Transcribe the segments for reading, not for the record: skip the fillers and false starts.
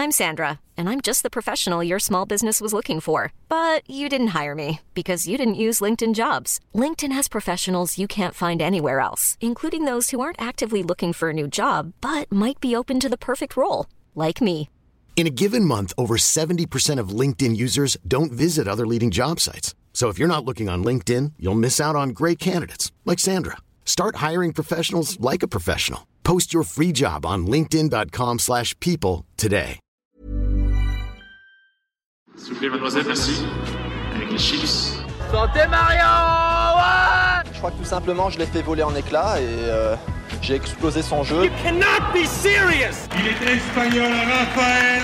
I'm Sandra, and I'm just the professional your small business was looking for. But you didn't hire me because you didn't use LinkedIn Jobs. LinkedIn has professionals you can't find anywhere else, including those who aren't actively looking for a new job, but might be open to the perfect role, like me. In a given month, over 70% of LinkedIn users don't visit other leading job sites. So if you're not looking on LinkedIn, you'll miss out on great candidates like Sandra. Start hiring professionals like a professional. Post your free job on linkedin.com/people today. S'il vous plaît, mademoiselle, merci. Avec les chips. Santé Mario, ouais. Je crois que tout simplement, je l'ai fait voler en éclats et j'ai explosé son jeu. You cannot be serious. Il est espagnol, Rafael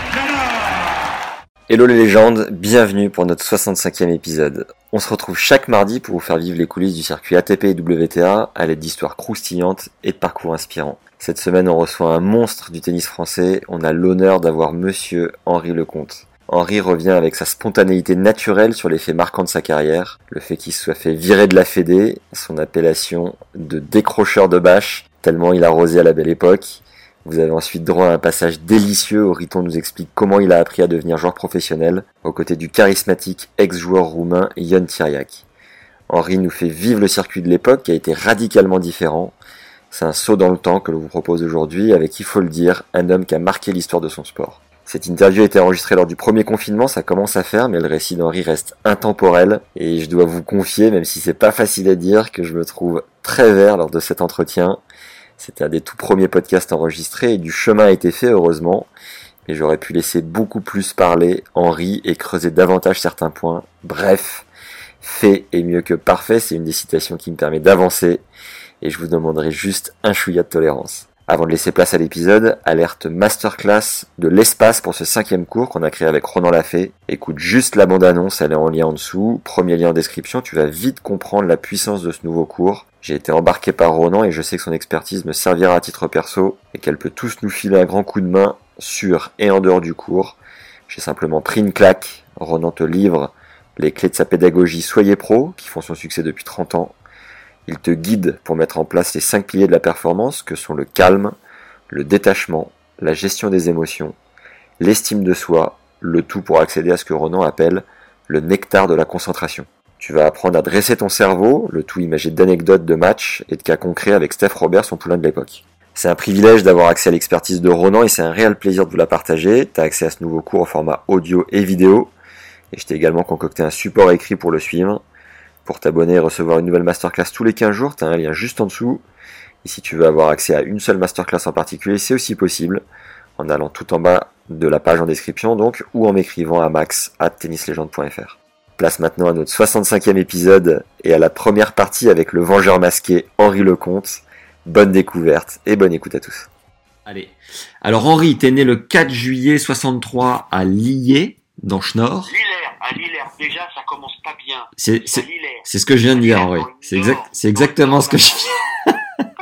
Nadal. Hello les légendes, bienvenue pour notre 65e épisode. On se retrouve chaque mardi pour vous faire vivre les coulisses du circuit ATP et WTA à l'aide d'histoires croustillantes et de parcours inspirants. Cette semaine, on reçoit un monstre du tennis français. On a l'honneur d'avoir monsieur Henri Lecomte. Henri revient avec sa spontanéité naturelle sur les faits marquants de sa carrière, le fait qu'il se soit fait virer de la Fédé, son appellation de décrocheur de bâche, tellement il a rosé à la belle époque. Vous avez ensuite droit à un passage délicieux où Riton nous explique comment il a appris à devenir joueur professionnel, aux côtés du charismatique ex-joueur roumain Ion Tiriac. Henri nous fait vivre le circuit de l'époque qui a été radicalement différent. C'est un saut dans le temps que l'on vous propose aujourd'hui avec, il faut le dire, un homme qui a marqué l'histoire de son sport. Cette interview a été enregistrée lors du premier confinement, ça commence à faire, mais le récit d'Henri reste intemporel, et je dois vous confier, même si c'est pas facile à dire, que je me trouve très vert lors de cet entretien. C'était un des tout premiers podcasts enregistrés, et du chemin a été fait, heureusement, mais j'aurais pu laisser beaucoup plus parler Henri et creuser davantage certains points. Bref, fait est mieux que parfait, c'est une des citations qui me permet d'avancer, et je vous demanderai juste un chouïa de tolérance. Avant de laisser place à l'épisode, alerte masterclass de l'espace pour ce 5e cours qu'on a créé avec Ronan Lafay. Écoute juste la bande-annonce, elle est en lien en dessous. Premier lien en description, tu vas vite comprendre la puissance de ce nouveau cours. J'ai été embarqué par Ronan et je sais que son expertise me servira à titre perso et qu'elle peut tous nous filer un grand coup de main sur et en dehors du cours. J'ai simplement pris une claque. Ronan te livre les clés de sa pédagogie Soyez Pro, qui font son succès depuis 30 ans. Il te guide pour mettre en place les 5 piliers de la performance que sont le calme, le détachement, la gestion des émotions, l'estime de soi, le tout pour accéder à ce que Ronan appelle le nectar de la concentration. Tu vas apprendre à dresser ton cerveau, le tout imagé d'anecdotes de matchs et de cas concrets avec Steph Robert, son poulain de l'époque. C'est un privilège d'avoir accès à l'expertise de Ronan et c'est un réel plaisir de vous la partager. Tu as accès à ce nouveau cours au format audio et vidéo et je t'ai également concocté un support écrit pour le suivre. Pour t'abonner et recevoir une nouvelle masterclass tous les 15 jours, tu as un lien juste en dessous. Et si tu veux avoir accès à une seule masterclass en particulier, c'est aussi possible en allant tout en bas de la page en description donc, ou en m'écrivant à max@tennislegende.fr. Place maintenant à notre 65e épisode et à la première partie avec le vengeur masqué Henri Lecomte. Bonne découverte et bonne écoute à tous. Allez. Alors Henri, t'es né le 4 juillet 63 à Lillers, dans Schnorr. À Lillers, déjà ça commence pas bien. C'est ce que je viens de dire, Henri. C'est exactement ce que je viens.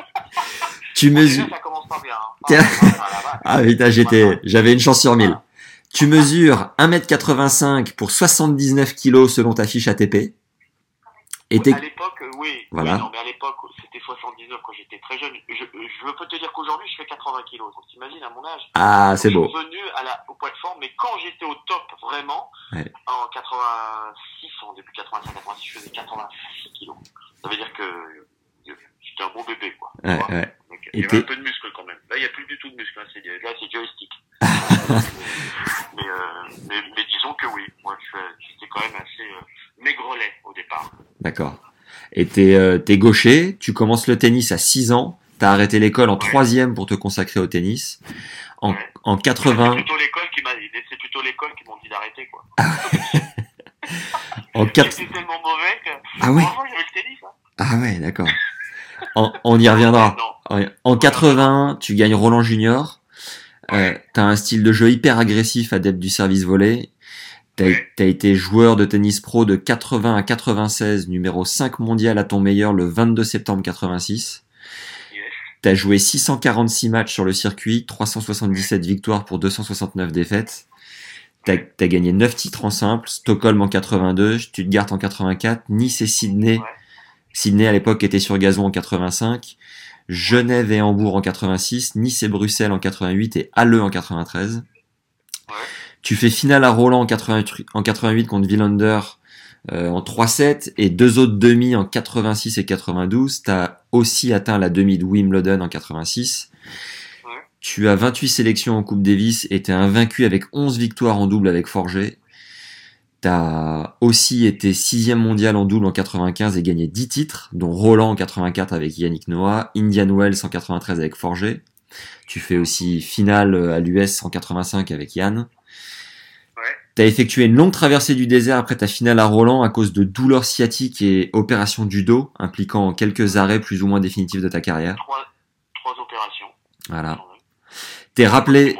Tu mesures. Déjà ça commence pas bien. Ah putain, j'avais une chance sur 1000. Tu mesures 1m85 pour 79 kg selon ta fiche ATP. Et à l'époque, oui. Voilà. Oui, non, mais à l'époque, c'était 79 quand j'étais très jeune. Je peux te dire qu'aujourd'hui, je fais 80 kilos. Donc, t'imagines, à mon âge. Ah, c'est beau. Je suis revenu au poids de forme, mais quand j'étais au top, vraiment, ouais. En 86, en début 85, 86, je faisais 86 kilos. Ça veut dire que j'étais un bon bébé, quoi. Ouais. Donc, il y avait un peu de muscle quand même. Là, il n'y a plus du tout de muscle. Hein. Là, c'est joystick. mais disons que oui. Moi, j'étais quand même assez maigrelet au départ. D'accord. Et t'es gaucher, tu commences le tennis à 6 ans, t'as arrêté l'école en 3e pour te consacrer au tennis. En 80... C'est plutôt l'école qui m'ont dit d'arrêter, quoi. J'étais tellement mauvais que... Ah ouais. J'avais le tennis, hein. Ah ouais, d'accord. On y reviendra. En 81, tu gagnes Roland Junior. T'as un style de jeu hyper agressif, adepte du service volé. T'as été joueur de tennis pro de 80 à 96, numéro 5 mondial à ton meilleur le 22 septembre 86. Yes. T'as joué 646 matchs sur le circuit, 377 victoires pour 269 défaites. T'as gagné 9 titres en simple, Stockholm en 82, Stuttgart en 84, Nice et Sydney. Ouais. Sydney à l'époque était sur gazon en 85, Genève et Hambourg en 86, Nice et Bruxelles en 88 et Halle en 93. Tu fais finale à Roland en 88 contre Wilander en 3-7 et 2 autres demi en 86 et 92. Tu as aussi atteint la demi de Wimbledon en 86. Tu as 28 sélections en Coupe Davis et tu es invaincu avec 11 victoires en double avec Forger. Tu as aussi été 6e mondial en double en 95 et gagné 10 titres, dont Roland en 84 avec Yannick Noah, Indian Wells en 93 avec Forger. Tu fais aussi finale à l'US en 85 avec Yann. Tu as effectué une longue traversée du désert après ta finale à Roland à cause de douleurs sciatiques et opérations du dos, impliquant quelques arrêts plus ou moins définitifs de ta carrière. 3 opérations. Voilà. T'es rappelé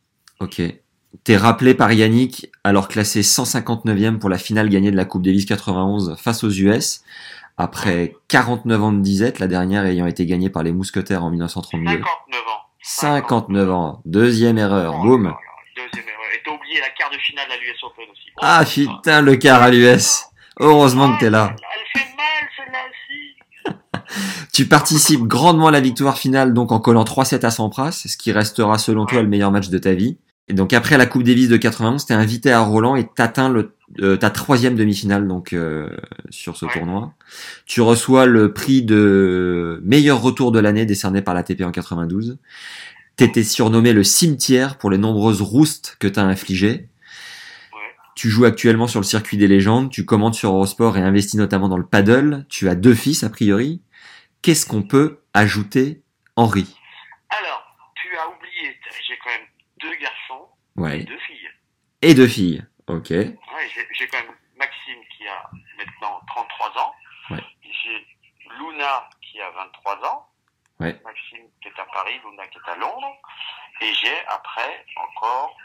par Yannick, alors classé 159e pour la finale gagnée de la Coupe Davis 91 face aux US, après 49 ans de disette, la dernière ayant été gagnée par les Mousquetaires en 1932. 59 ans. Deuxième erreur. Boum. Deuxième erreur. Et t'as oublié la quart de finale à l'US Open aussi. Ah putain, le quart à l'US. Heureusement que t'es là. Elle fait mal celle-là aussi. Tu participes grandement à la victoire finale, donc en collant 3-7 à Sampras, ce qui restera selon toi le meilleur match de ta vie. Et donc après la Coupe Davis de 91, t'es invité à Roland et t'atteins ta 3e demi-finale donc sur ce tournoi. Tu reçois le prix de meilleur retour de l'année décerné par l'ATP en 92. T'étais surnommé le cimetière pour les nombreuses roustes que t'as infligées. Tu joues actuellement sur le circuit des légendes, tu commentes sur Eurosport et investis notamment dans le paddle. Tu as 2 fils a priori. Qu'est-ce qu'on peut ajouter, Henri? Alors, tu as oublié, j'ai quand même 2 garçons et 2 filles. Et 2 filles, ok. Ouais, j'ai quand même Maxime qui a maintenant 33 ans. Ouais. J'ai Luna qui a 23 ans. Ouais. Maxime qui est à Paris, Luna qui est à Londres. Et j'ai après encore,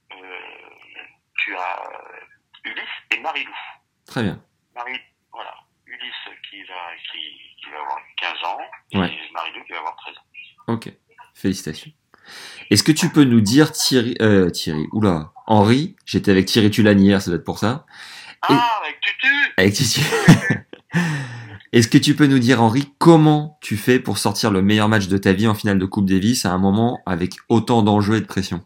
tu as Ulysse et Marie-Lou. Très bien. Voilà. Ulysse qui va avoir 15 ans et Marie-Lou qui va avoir 13 ans. Ok, félicitations. Est-ce que tu peux nous dire Henri, j'étais avec Thierry Tulane hier, ça doit être pour ça. Avec Tutu. Avec Tutu. Est-ce que tu peux nous dire, Henri, comment tu fais pour sortir le meilleur match de ta vie en finale de Coupe Davis à un moment avec autant d'enjeux et de pression?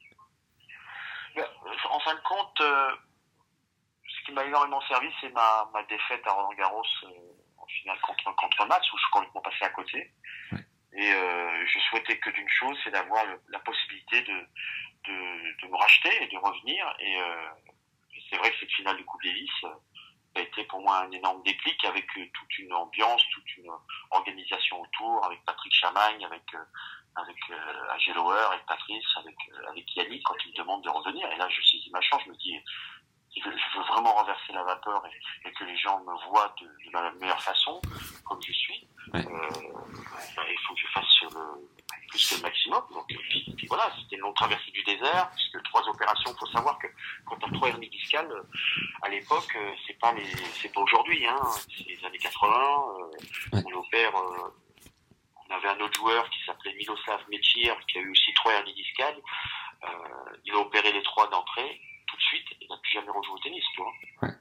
En fin de compte, ce qui m'a énormément servi, c'est ma défaite à Roland-Garros en finale contre Match, où je suis complètement passé à côté. Ouais. Et je souhaitais que d'une chose, c'est d'avoir la possibilité de me racheter et de revenir. Et c'est vrai que cette finale de Coupe Davis a été pour moi un énorme déclic, avec toute une ambiance, toute une organisation autour, avec Patrick Chamagne, avec AG Lower, avec Patrice, avec Yannick, quand il me demande de revenir. Et là, je saisis ma chance, je me dis, je veux vraiment renverser la vapeur et que les gens me voient de la meilleure façon, comme je suis. Ouais. Il faut que je fasse plus que le maximum. Donc, puis voilà, c'était une longue traversée du désert, puisque 3 opérations. Il faut savoir que quand on a 3 hernies discales, à l'époque, c'est pas aujourd'hui, hein. C'est les années 80. On opère. On avait un autre joueur qui s'appelait Miloslav Mechir, qui a eu aussi 3 hernies discales. Il a opéré les 3 d'entrée tout de suite et n'a plus jamais rejoué au tennis, tu vois. Ouais.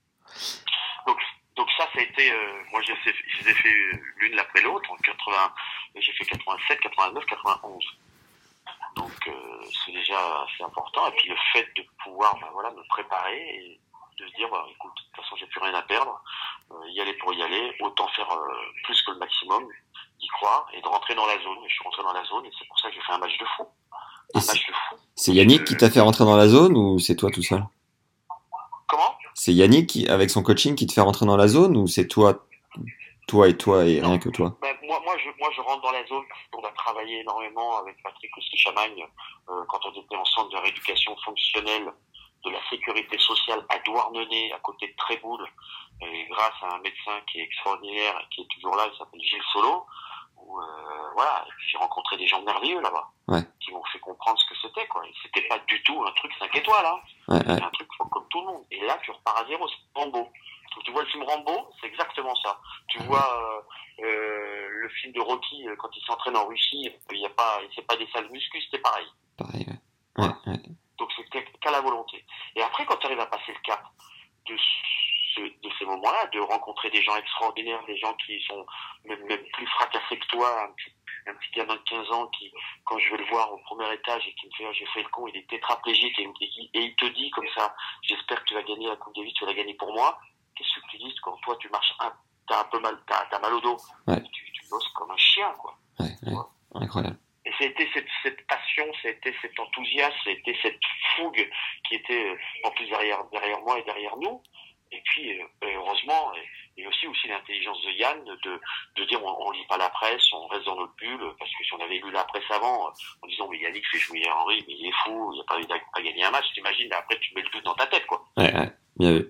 Donc ça a été, moi je les ai fait l'une après l'autre, en 80, j'ai fait 87, 89, 91. Donc c'est déjà assez important. Et puis le fait de pouvoir me préparer et de se dire, écoute, de toute façon j'ai plus rien à perdre, y aller pour y aller, autant faire plus que le maximum, d'y croire et de rentrer dans la zone. Et je suis rentré dans la zone et c'est pour ça que j'ai fait un match de fou. C'est Yannick qui t'a fait rentrer dans la zone ou c'est toi tout seul? Comment? C'est Yannick avec son coaching qui te fait rentrer dans la zone ou c'est toi et rien que toi? Moi je rentre dans la zone parce qu'on a travaillé énormément avec Patrick Chamagne quand on était en centre de rééducation fonctionnelle de la sécurité sociale à Douarnenez, à côté de Tréboul, et grâce à un médecin qui est extraordinaire et qui est toujours là, il s'appelle Gilles Solo. Et puis j'ai rencontré des gens merveilleux là-bas, qui m'ont fait comprendre ce que c'était, quoi. Et c'était pas du tout un truc 5 étoiles, hein. C'était un truc comme tout le monde. Et là, tu repars à zéro, c'est Rambo. Donc, tu vois le film Rambo, c'est exactement ça. Tu vois le film de Rocky quand il s'entraîne en Russie, c'est pas des salles muscu, c'était pareil. Donc c'était qu'à la volonté. Et après, quand tu arrives à passer le cap de ces moments-là, de rencontrer des gens extraordinaires, des gens qui sont même plus fracassés que toi, un petit gamin de 15 ans qui, quand je vais le voir au premier étage et qui me fait, j'ai fait le con, il est tétraplégique et il te dit comme ça, j'espère que tu vas gagner la Coupe Davis, tu vas la gagner pour moi. Qu'est-ce que tu dis quand toi tu marches, t'as un peu mal, t'as mal au dos, tu bosses comme un chien, quoi. Ouais. Incroyable. Et c'était cette passion, c'était cet enthousiasme, c'était cette fougue qui était en plus derrière moi et derrière nous. Et puis, heureusement, et aussi l'intelligence de Yann de dire on lit pas la presse, on reste dans notre bulle, parce que si on avait lu la presse avant, en disant mais Yannick fait jouer Henry, mais il est fou, il a pas gagné un match, t'imagines, après tu mets le doute dans ta tête, quoi. Ouais, bien vu.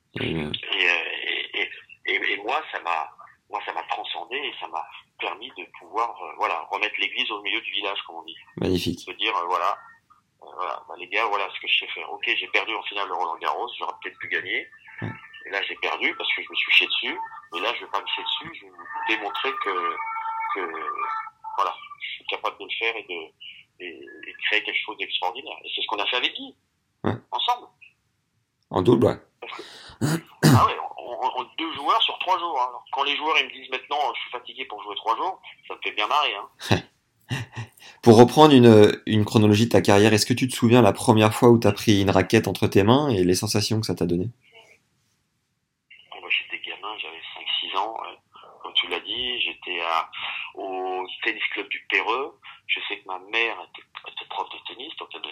Et moi, ça m'a transcendé et ça m'a permis de pouvoir, remettre l'église au milieu du village, comme on dit. Magnifique. De dire, les gars, voilà ce que je sais faire. Ok, j'ai perdu en finale de Roland-Garros, j'aurais peut-être pu gagner. Et là, j'ai perdu parce que je me suis chié dessus. Mais là, je vais pas me chier dessus. Je vais vous démontrer que je suis capable de le faire et de créer quelque chose d'extraordinaire. Et c'est ce qu'on a fait avec Guy. Ensemble. En double, ouais. On 2 joueurs sur 3 jours. Hein. Alors, quand les joueurs ils me disent maintenant, je suis fatigué pour jouer 3 jours, ça me fait bien marrer. Hein. Pour reprendre une chronologie de ta carrière, est-ce que tu te souviens la première fois où tu as pris une raquette entre tes mains et les sensations que ça t'a donné? Moi, j'étais gamin, j'avais 5-6 ans. Comme tu l'as dit, j'étais au tennis club du Perreux. Je sais que ma mère était prof de tennis, donc elle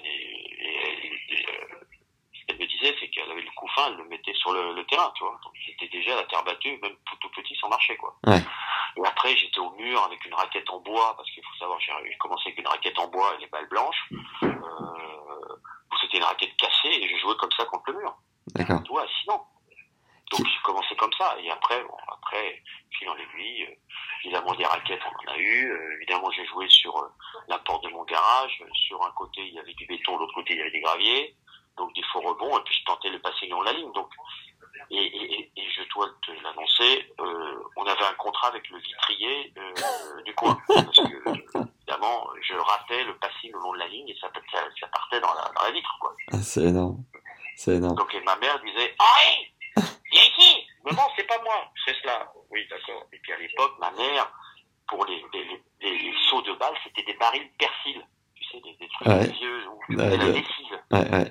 me disait, c'est qu'elle avait le coup fin, elle le mettait sur le terrain, tu vois. Donc j'étais déjà à la terre battue, même tout petit, sans marcher, quoi. Ouais. Et après, j'étais au mur avec une raquette en bois, parce qu'il faut savoir, j'ai commencé avec une raquette en bois et les balles blanches. C'était une raquette cassée et je jouais comme ça contre le mur. D'accord. Ouais, sinon. Donc j'ai commencé comme ça. Et après, fil en aiguille, évidemment des raquettes, on en a eu. Évidemment, j'ai joué sur la porte de mon garage. Sur un côté, il y avait du béton, de l'autre côté, il y avait des graviers. Donc des faux rebonds, et puis je tentais le passing dans la ligne. Donc, et je dois te l'annoncer, on avait un contrat avec le vitrier du coin. Parce que, évidemment, je ratais le passing le long de la ligne et ça partait dans la vitre, quoi. Ah, c'est énorme. Donc, et ma mère disait, Henri, viens ici! Mais non, c'est pas moi, c'est cela. Oui, d'accord. Et puis à l'époque, ma mère, pour les sauts de balles, c'était des barils persil. Tu sais, des trucs vieux où tu faisais la lessive. Ouais.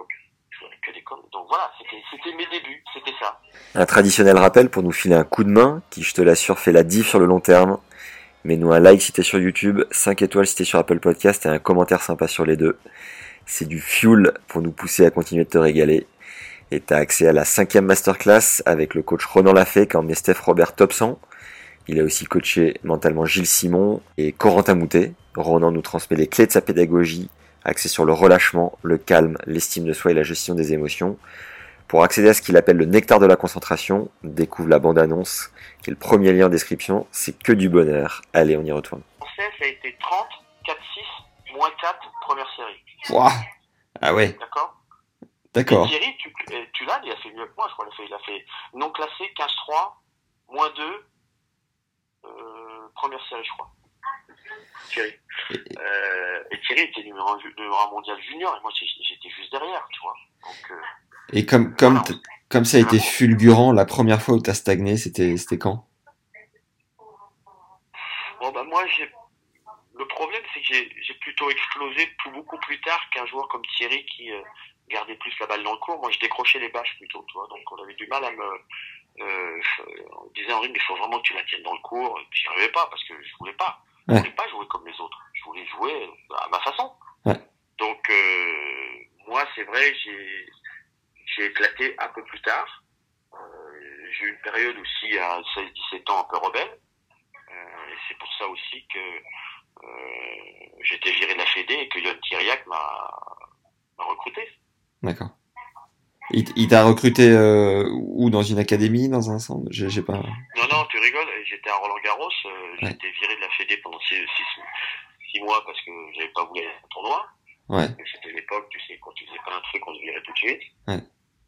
Donc voilà, c'était mes débuts, c'était ça. Un traditionnel rappel pour nous filer un coup de main, qui je te l'assure fait la diff sur le long terme. Mets-nous un like si t'es sur YouTube, 5 étoiles si t'es sur Apple Podcast et un commentaire sympa sur les deux. C'est du fuel pour nous pousser à continuer de te régaler. Et t'as accès à la 5e masterclass avec le coach Ronan Lafay qui a emmené Steph Robert top 100. Il a aussi coaché mentalement Gilles Simon et Corentin Moutet. Ronan nous transmet les clés de sa pédagogie, axé sur le relâchement, le calme, l'estime de soi et la gestion des émotions. Pour accéder à ce qu'il appelle le nectar de la concentration, découvre la bande-annonce, qui est le premier lien en description. C'est que du bonheur. Allez, on y retourne. Ça a été 30, 4-6, moins 4, première série. Wouah. Ah ouais. D'accord. Et Thierry, tu l'as, il a fait mieux que moi, je crois. Il a fait non classé, 15-3, moins 2, première série, je crois. Thierry. Et Thierry était numéro 1 mondial junior et moi j'étais juste derrière, tu vois. Donc, et comme ça a été fulgurant, la première fois où t'as stagné, c'était quand? Bon moi le problème c'est que j'ai plutôt explosé beaucoup plus tard qu'un joueur comme Thierry qui gardait plus la balle dans le court. Moi je décrochais les bâches plutôt, tu vois. Donc on avait du mal à on disait Henri, mais il faut vraiment que tu la tiennes dans le court. Et puis j'y arrivais pas parce que je voulais pas. Je voulais pas jouer comme les autres. Je voulais jouer à ma façon. Ouais. Donc, moi, c'est vrai, j'ai éclaté un peu plus tard. J'ai eu une période aussi à 16-17 ans un peu rebelle. Et c'est pour ça aussi que j'étais viré de la Fédé et que Yon Thiriac m'a recruté. D'accord. Il t'a recruté où, dans une académie, dans un centre? J'ai pas. Non, tu rigoles. J'étais à Roland-Garros. J'étais viré de la Fédé pendant 6 mois parce que j'avais pas voulu aller à un tournoi. Ouais. C'était l'époque, tu sais, quand tu faisais pas un truc, on te virait tout de suite. Ouais.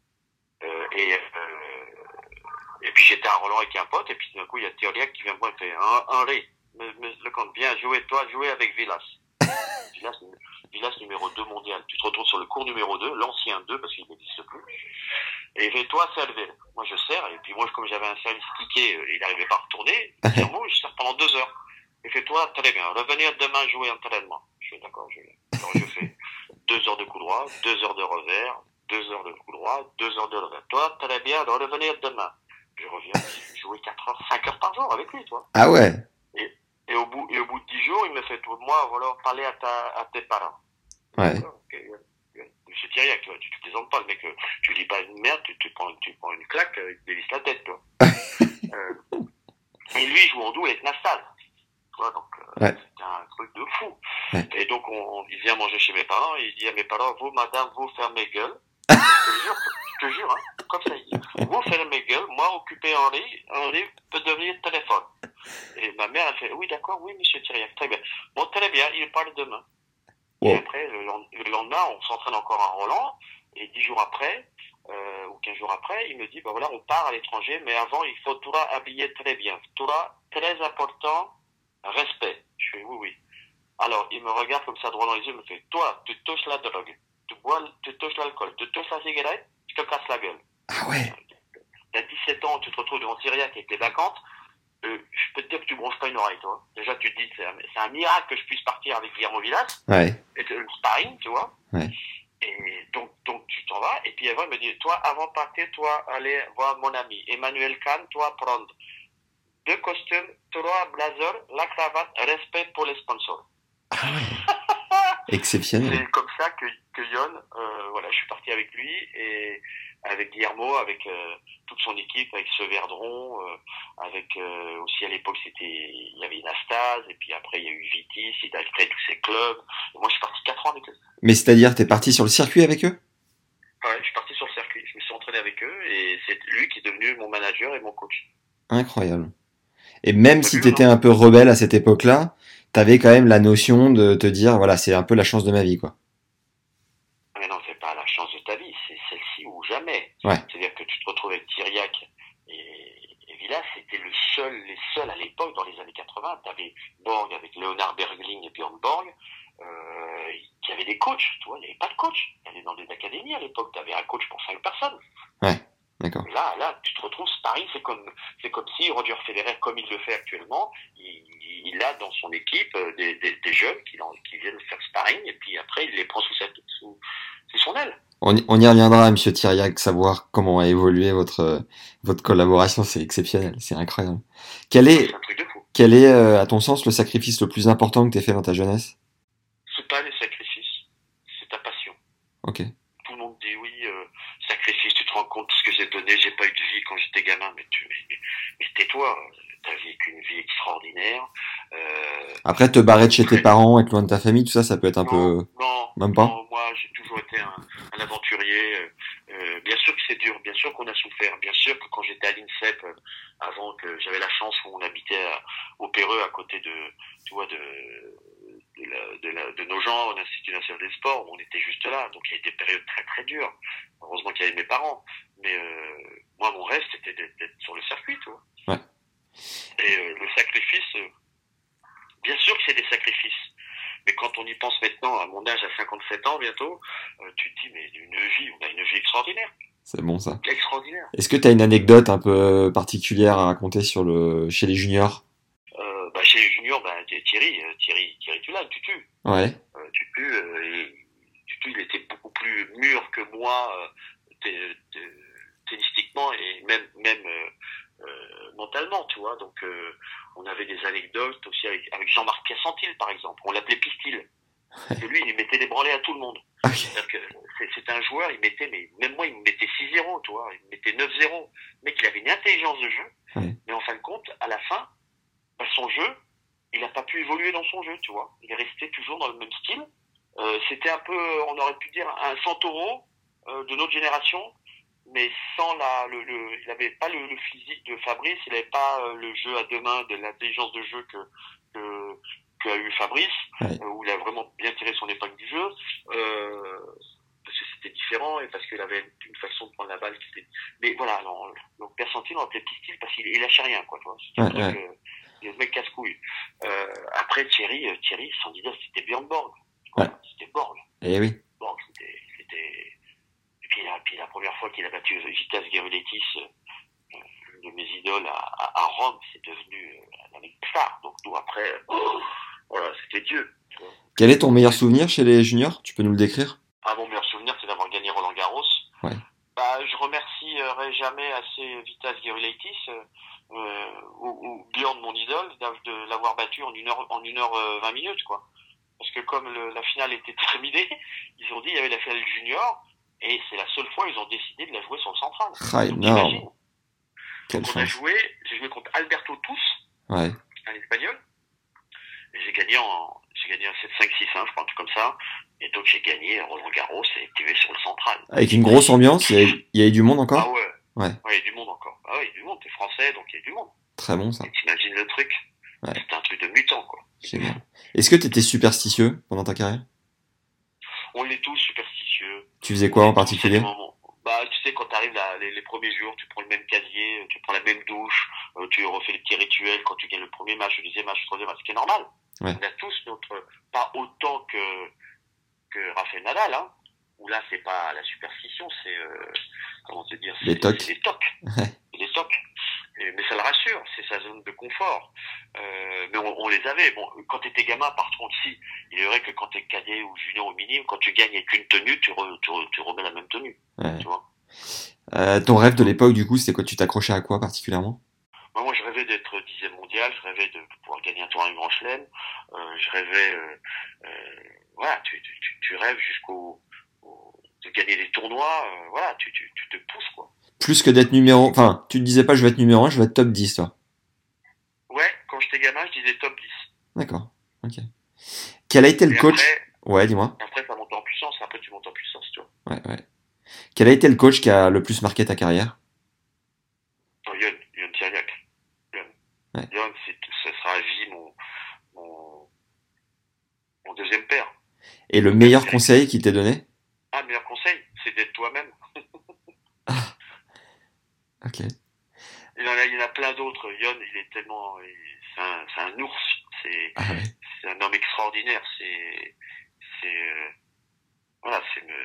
Et puis j'étais à Roland avec un pote, et puis d'un coup il y a Thiriac qui vient me voir et fait Henri, le compte, viens jouer avec Villas. Villas numéro 2 mondial. Tu te retrouves sur le cours numéro 2, l'ancien 2 parce qu'il n'existe plus. Et il fait toi servir. Moi je sers, et puis moi comme j'avais un service piqué, il n'arrivait pas à retourner. Je sers pendant 2 heures. Il fait, toi, très bien, revenir demain jouer entraînement. Je fais, d'accord, je vais. Alors, je fais 2 heures de coup droit, 2 heures de revers, 2 heures de coup droit, 2 heures de revers. Toi, très bien, alors revenir demain. Je reviens, jouer 4 heures, 5 heures par jour avec lui, toi. Ah ouais. Et au bout de 10 jours, il me fait, toi, moi, voilà, parler à tes parents. Ouais. Okay. Monsieur Thierry, tu plaisantes pas, le mec, tu dis pas une merde, tu prends une claque, il te dévisse la tête, toi. Et lui, il joue en double avec Nastal. Donc, ouais. c'est un truc de fou. Ouais. Et donc, il vient manger chez mes parents, et il dit à mes parents, vous, madame, vous fermez gueule. Je te jure, hein, comme ça, il dit, vous fermez gueule, moi, occuper Henri peut devenir téléphone. Et ma mère, elle fait, oui, d'accord, oui, monsieur Thierry, très bien. Bon, très bien, il parle demain. Wow. Et après, le lendemain, on s'entraîne encore à Roland, et 10 jours après, ou 15 jours après, il me dit, ben voilà, on part à l'étranger, mais avant, il faut tout habiller très bien. Tout très important, respect. Je fais, oui. Alors, il me regarde comme ça droit dans les yeux, il me fait, toi, tu touches la drogue, tu touches l'alcool, tu touches la cigarette, je te casse la gueule. Ah ouais. T'as 17 ans, tu te retrouves devant Syriac avec les vacances, je peux te dire que tu bronches pas une oreille, toi. Déjà, tu te dis, c'est un miracle que je puisse partir avec Guillermo Villas. Ouais. Et le sparring, tu vois. Ouais. Et donc, tu t'en vas. Et puis, avant, il me dit, toi, avant de partir, toi, allez voir mon ami, Emmanuel Kahn, toi, prendre 2 costumes, 3 blazers, la cravate, respect pour les sponsors. Ah ouais. Exceptionnel. C'est comme ça que Yon, voilà, je suis parti avec lui et avec Guillermo, avec toute son équipe, avec ce Verdron, avec aussi à l'époque il y avait Nastase, et puis après il y a eu Vitis, il a créé tous ses clubs. Et moi je suis parti 4 ans avec eux. Mais c'est-à-dire, t'es parti sur le circuit avec eux? Ouais, je suis parti sur le circuit, je me suis entraîné avec eux et c'est lui qui est devenu mon manager et mon coach. Incroyable. Et même si t'étais un peu rebelle à cette époque-là, t'avais quand même la notion de te dire, voilà, c'est un peu la chance de ma vie, quoi. Mais non, c'est pas la chance de ta vie, c'est celle-ci ou jamais. Ouais. C'est-à-dire que tu te retrouves avec Thiriac et Villas, c'était les seuls à l'époque, dans les années 80. T'avais Borg avec Léonard Bergling et Björn Borg, qui avaient des coachs, tu vois, il n'y avait pas de coach. Il y avait dans des académies à l'époque, t'avais un coach pour 5 personnes. Ouais, d'accord. Là, tu te retrouves, sparring, c'est comme si Roger Federer, comme il le fait actuellement, il a dans son équipe des jeunes qui viennent faire sparring, et puis après, il les prend sous son aile. On y reviendra, monsieur Thiriac, savoir comment a évolué votre collaboration, c'est exceptionnel, c'est incroyable. Quel est, un truc de fou. Quel est, à ton sens, le sacrifice le plus important que t'aies fait dans ta jeunesse? C'est pas les sacrifices, c'est ta passion. Ok. Tout le monde dit oui, sacrifice, tu te rends compte de ce que j'ai donné, j'ai pas eu de vie quand j'étais gamin, mais tais-toi, t'as vécu une vie extraordinaire. Après, te barrer de chez tes parents, être loin de ta famille, tout ça, ça peut être un peu... Non, même pas. Non, moi, j'ai toujours été un aventurier. Bien sûr que c'est dur, bien sûr qu'on a souffert, bien sûr que quand j'étais à l'INSEP, avant que j'avais la chance où on habitait au Péreux, à côté de nos gens, au Institut national des sports, on était juste là. Donc il y a eu des périodes très très dures. Heureusement qu'il y avait mes parents. Mais moi, mon rêve, c'était d'être sur le circuit, tu vois. Ouais. Et le sacrifice, bien sûr que c'est des sacrifices. Mais quand on y pense maintenant, à mon âge, à 57 ans bientôt, tu te dis, mais on a une vie extraordinaire. C'est bon, ça. Extraordinaire. Est-ce que t'as une anecdote un peu particulière à raconter chez les juniors? Chez les juniors, Thierry, tu l'as, Tutu. Ouais. Tutu, il était beaucoup plus mûr que moi, tennistiquement et même mentalement, tu vois. Donc, on avait des anecdotes aussi avec Jean-Marc Cassantil, par exemple. On l'appelait Pistil. Et lui, il mettait des branlées à tout le monde. Okay. C'est-à-dire que c'est un joueur, même moi, il me mettait 6-0, tu vois. Il me mettait 9-0. Le mec, il avait une intelligence de jeu. Ouais. Mais en fin de compte, à la fin, son jeu, il n'a pas pu évoluer dans son jeu, tu vois. Il est resté toujours dans le même style. C'était un peu, on aurait pu dire, un Santoro de notre génération, mais sans il n'avait pas le physique de Fabrice, il n'avait pas le jeu à deux mains, de l'intelligence de jeu qu'a eu Fabrice, ouais. Où il a vraiment bien tiré son épingle du jeu, parce que c'était différent et parce qu'il avait une façon de prendre la balle qui était... Mais voilà, donc Percentil, on l'appelait Pistil parce qu'il lâchait rien, quoi, tu vois. Ouais. Le mec casse-couille. Après, Thierry, sans dire, c'était Björn Borg. Ouais. C'était Borg. Eh oui. Borg, c'était... Et puis la première fois qu'il a battu Vitas Gervais, une de mes idoles à Rome, c'est devenu un mec star. Donc nous après, voilà, c'était Dieu. Quel est ton meilleur souvenir chez les juniors? Tu peux nous le décrire? Mon meilleur souvenir, c'est d'avoir gagné Roland Garros. Ouais. Je remercierai jamais assez Vitas Gerulaitis ou Björn, mon idole, de l'avoir battu en 1h20 minutes, quoi. Parce que comme la finale était terminée, ils ont dit il y avait la finale junior et c'est la seule fois ils ont décidé de la jouer sur le central. Ah, énorme. Quelle donc chance. J'ai joué contre Alberto Tous, Ouais. un espagnol. Et j'ai gagné un 7-5, 6-1, je crois, un truc comme ça. Et donc j'ai gagné Roland Garros et été sur le central. Avec une grosse ambiance, il y avait du monde encore? Ah ouais. Ouais. Ouais, il y a du monde encore. Ah ouais, il y a du monde, t'es français, donc il y a du monde. Très bon ça. Et t'imagines le truc? Ouais. C'était un truc de mutant, quoi. Génial. Est-ce que t'étais superstitieux pendant ta carrière? On est tous superstitieux. Tu faisais quoi en particulier? Tu sais, quand t'arrives les premiers jours, tu prends le même casier, tu prends la même douche, tu refais les petits rituels quand tu gagnes le premier match, le deuxième match, le troisième match, ce qui est normal. Ouais. On a tous pas autant que Rafael Nadal, hein, où là, c'est pas la superstition, c'est, comment te dire, les tocs. C'est les tocs. Les tocs. Mais ça le rassure, c'est sa zone de confort. Mais on les avait. Bon, quand t'étais gamin, par contre, si, il est vrai que quand t'es cadet ou junior ou minime, quand tu gagnes avec une tenue, tu remets la même tenue. Ouais. Tu vois. Ton rêve de l'époque, du coup, c'était quoi? Tu t'accrochais à quoi particulièrement? Moi, je rêvais d'être 10e mondial, je rêvais de pouvoir gagner un tournoi du Grand Chelem, je rêvais, voilà, tu rêves de gagner des tournois, voilà, tu te pousses, quoi. Plus que d'être numéro, enfin, tu te disais pas je vais être numéro 1, je vais être top 10, toi. Ouais, quand j'étais gamin, je disais top 10. D'accord, ok. Quel a été le coach? Après, ouais, dis-moi. Après, ça monte en puissance, après tu montes en puissance, tu vois. Ouais. Quel a été le coach qui a le plus marqué ta carrière? Yon Tiriac. Ouais. Yon, ça sera à vie mon deuxième père. Et le meilleur conseil qu'il t'ait donné? Le meilleur conseil, c'est d'être toi-même. Ok. Il y en a plein d'autres. Yon, il est tellement, c'est un ours. C'est un homme extraordinaire. Voilà,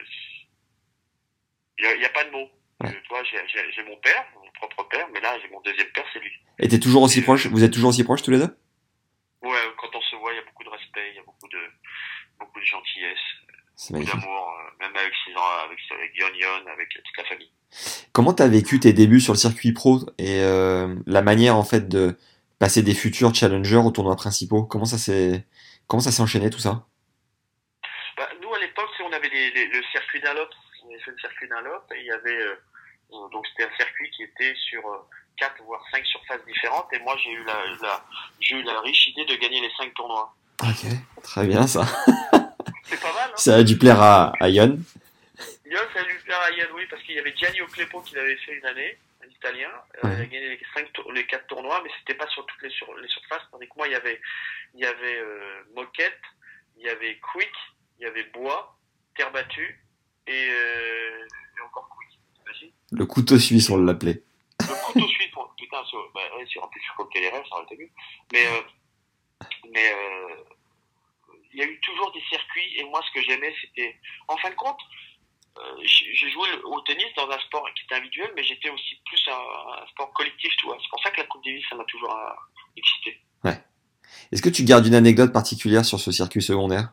il y a pas de mots. Ouais. Tu vois, j'ai mon père, mon propre père, mais là, j'ai mon deuxième père, c'est lui. Et t'es toujours aussi proche? Vous êtes toujours aussi proches tous les deux? Ouais, quand on se voit, il y a beaucoup de respect, il y a beaucoup de gentillesse, C'est beaucoup magnifique. d'amour, même avec Yon, avec toute la famille. Comment t'as vécu tes débuts sur le circuit pro et la manière en fait de passer des futurs challengers aux tournois principaux? Comment ça s'est enchaîné tout ça? Nous à l'époque, on avait le circuit Dunlop. On avait fait le circuit Dunlop et il y avait donc c'était un circuit qui était sur 4 voire 5 surfaces différentes et moi j'ai eu la riche idée de gagner les 5 tournois. Ok, très bien ça. C'est pas mal, hein? Ça a dû plaire à Yon. Yon, ça a dû plaire à Yann, oui, parce qu'il y avait Gianni Oclepo qui l'avait fait une année, un Italien. Il a gagné les 4 tournois, mais c'était pas sur toutes les surfaces. Tandis que moi, il y avait Moquette, il y avait Quick, il y avait Bois, Terre battue et encore Quick. T'imagines? Le couteau suisse, on l'appelait. Le couteau suisse, putain, si en plus je copiais les rêves, ça aurait été mieux. Mais il y a eu toujours des circuits et moi, ce que j'aimais, c'était, en fin de compte, j'ai joué au tennis dans un sport qui était individuel, mais j'étais aussi plus un sport collectif, tu vois. C'est pour ça que la Coupe Davis, ça m'a toujours excité. Ouais. Est-ce que tu gardes une anecdote particulière sur ce circuit secondaire?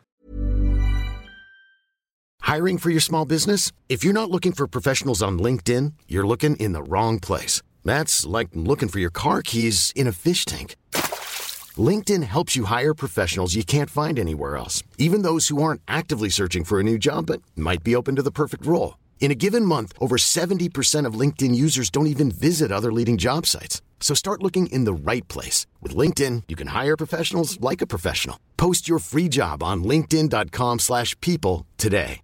Hiring for your small business? If you're not looking for professionals on LinkedIn, you're looking in the wrong place. That's like looking for your car keys in a fish tank. LinkedIn helps you hire professionals you can't find anywhere else, even those who aren't actively searching for a new job but might be open to the perfect role. In a given month, over 70% of LinkedIn users don't even visit other leading job sites. So start looking in the right place. With LinkedIn, you can hire professionals like a professional. Post your free job on linkedin.com/people today.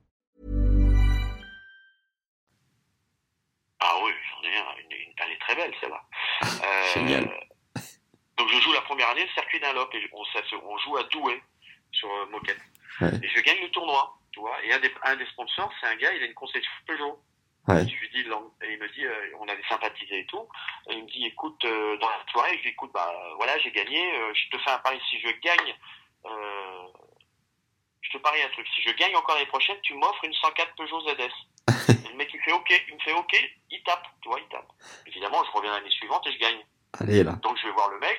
Ah oui, j'en ai elle est très belle, celle-là. Génial. Donc je joue la première année le circuit Dunlop et on joue à Douai sur Moquette. Ouais. Et je gagne le tournoi, tu vois. Et un des sponsors, c'est un gars, il a une concession Peugeot. Ouais. Et je lui dis, et il me dit, on avait sympathisé et tout. Et il me dit, écoute, dans la soirée, je lui dis, écoute, voilà, j'ai gagné, je te fais un pari, si je gagne, je te parie un truc. Si je gagne encore l'année prochaine, tu m'offres une 104 Peugeot ZS. Et le mec, il me fait OK, il tape, tu vois, il tape. Évidemment, je reviens l'année suivante et je gagne. Allez, là. Donc, je vais voir le mec,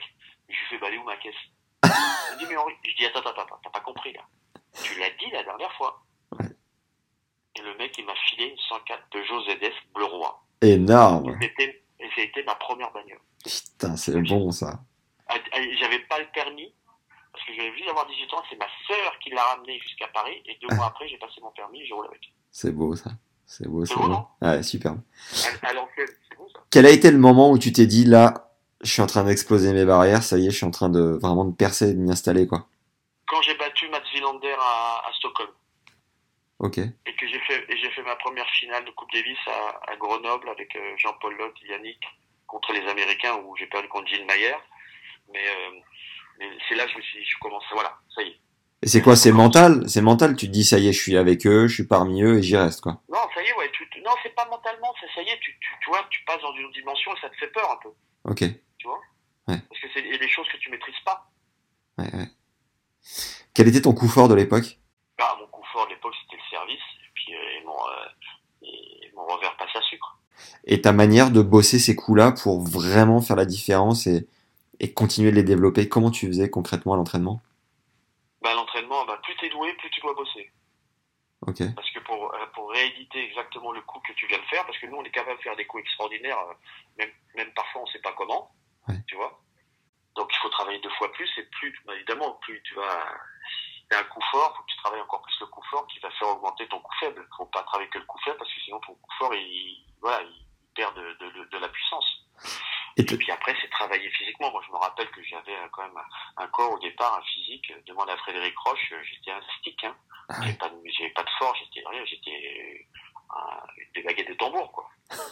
Je lui fais, bah, elle est où ma caisse? Il me dit, mais Henri, je dis, attends, t'as pas compris, là. Tu l'as dit la dernière fois. Ouais. Et le mec, il m'a filé une 104 Peugeot ZF Bleu Roi. Énorme. Et c'était ma première bagnole. Putain, c'est bon, ça. J'avais pas le permis, parce que j'avais vu d'avoir 18 ans, c'est ma sœur qui l'a ramené jusqu'à Paris, et 2 mois après, j'ai passé mon permis et j'ai roulé avec. C'est beau, ça. C'est beau, C'est beau, non? Ouais, super. À l'ancienne, c'est beau, ça. Quel a été le moment où tu t'es dit, là, je suis en train d'exploser mes barrières, ça y est, je suis en train de vraiment de percer et de m'y installer, quoi? Quand j'ai battu Mats Wilander à Stockholm. Ok. Et que j'ai fait ma première finale de Coupe Davis à Grenoble avec Jean-Paul Lotte, Yannick, contre les Américains, où j'ai perdu contre Gilles Mayer. Mais c'est là que je commence, voilà, ça y est. Et c'est quoi, c'est mental? C'est mental, tu te dis, ça y est, je suis avec eux, je suis parmi eux et j'y reste, quoi. Non, ça y est, ouais, non, c'est pas mentalement, ça y est, tu vois, tu passes dans une autre dimension et ça te fait peur un peu. Ok. Tu vois? Ouais. Parce que c'est des choses que tu maîtrises pas. Ouais. Quel était ton coup fort de l'époque? Bah, mon coup fort de l'époque, c'était le service, et puis mon revers passe à sucre. Et ta manière de bosser ces coups-là pour vraiment faire la différence et continuer de les développer, comment tu faisais concrètement à l'entraînement? Bah, l'entraînement, plus t'es doué, plus tu dois bosser. Ok. Parce que pour rééditer exactement le coup que tu viens de faire, parce que nous, on est capable de faire des coups extraordinaires, même parfois, on sait pas comment, ouais. Tu vois. Donc, il faut travailler 2 fois plus, et évidemment, plus tu vas, si t'as un coup fort, faut que tu travailles encore plus le coup fort qui va faire augmenter ton coup faible. Faut pas travailler que le coup faible, parce que sinon, ton coup fort, il perd de la puissance. Et puis après, c'est travailler physiquement. Moi, je me rappelle que j'avais quand même un corps au départ, un physique. Demande à Frédéric Roche, j'étais un stick, hein. Ah ouais. J'avais pas de force, j'étais des baguettes de tambour, quoi.